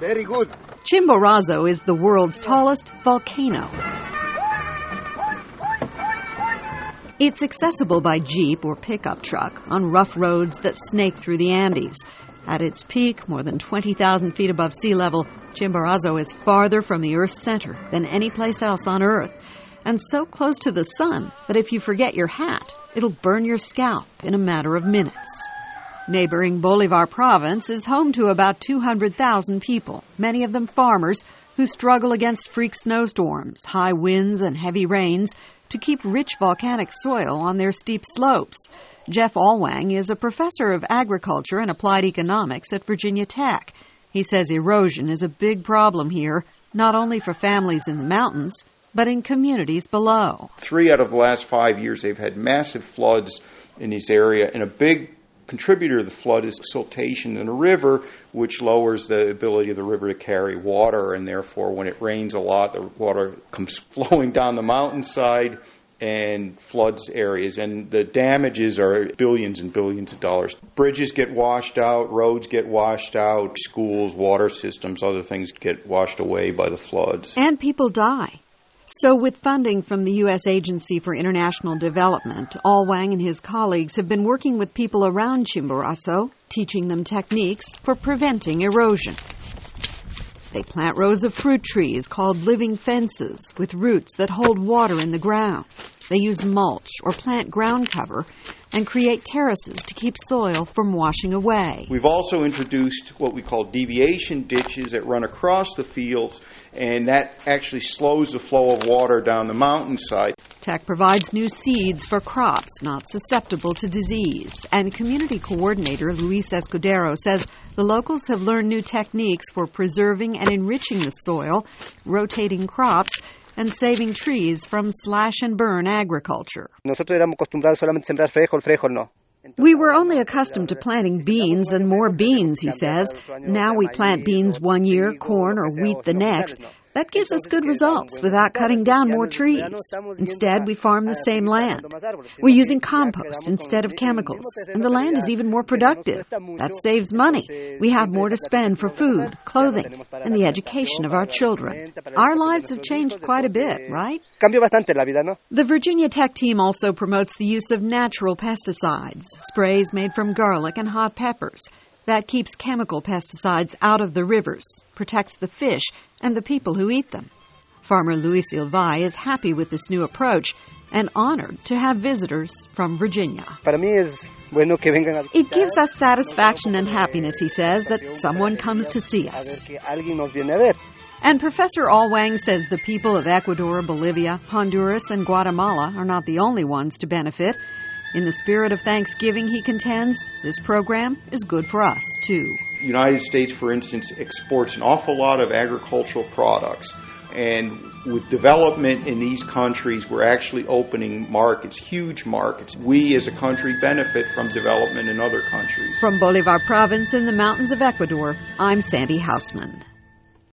Very good. Chimborazo is the world's tallest volcano. It's accessible by jeep or pickup truck on rough roads that snake through the Andes. At its peak, more than 20,000 feet above sea level, Chimborazo is farther from the Earth's center than any place else on Earth, and so close to the sun that if you forget your hat, it'll burn your scalp in a matter of minutes. Neighboring Bolivar province is home to about 200,000 people, many of them farmers who struggle against freak snowstorms, high winds, and heavy rains to keep rich volcanic soil on their steep slopes. Jeff Allwang is a professor of agriculture and applied economics at Virginia Tech. He says erosion is a big problem here, not only for families in the mountains, but in communities below. 3 out of the last 5 years, they've had massive floods in this area, and a big contributor to the flood is siltation in the river, which lowers the ability of the river to carry water, and therefore when it rains a lot, the water comes flowing down the mountainside and floods areas, and the damages are billions and billions of dollars. Bridges get washed out, roads get washed out, schools, water systems, other things get washed away by the floods. And people die. So with funding from the U.S. Agency for International Development, Allwang and his colleagues have been working with people around Chimborazo, teaching them techniques for preventing erosion. They plant rows of fruit trees called living fences with roots that hold water in the ground. They use mulch or plant ground cover and create terraces to keep soil from washing away. We've also introduced what we call deviation ditches that run across the fields, and that actually slows the flow of water down the mountainside. Tech provides new seeds for crops not susceptible to disease. And community coordinator Luis Escudero says the locals have learned new techniques for preserving and enriching the soil, rotating crops, and saving trees from slash-and-burn agriculture. We were only accustomed to planting beans and more beans, he says. Now we plant beans one year, corn or wheat the next. That gives us good results without cutting down more trees. Instead, we farm the same land. We're using compost instead of chemicals, and the land is even more productive. That saves money. We have more to spend for food, clothing, and the education of our children. Our lives have changed quite a bit, right? The Virginia Tech team also promotes the use of natural pesticides, sprays made from garlic and hot peppers. That keeps chemical pesticides out of the rivers, protects the fish and the people who eat them. Farmer Luis Ilvay is happy with this new approach and honored to have visitors from Virginia. It gives us satisfaction and happiness, he says, that someone comes to see us. And Professor Allwang says the people of Ecuador, Bolivia, Honduras, and Guatemala are not the only ones to benefit. In the spirit of Thanksgiving, he contends, this program is good for us, too. The United States, for instance, exports an awful lot of agricultural products. And with development in these countries, we're actually opening markets, huge markets. We as a country benefit from development in other countries. From Bolivar Province in the mountains of Ecuador, I'm Sandy Hausman.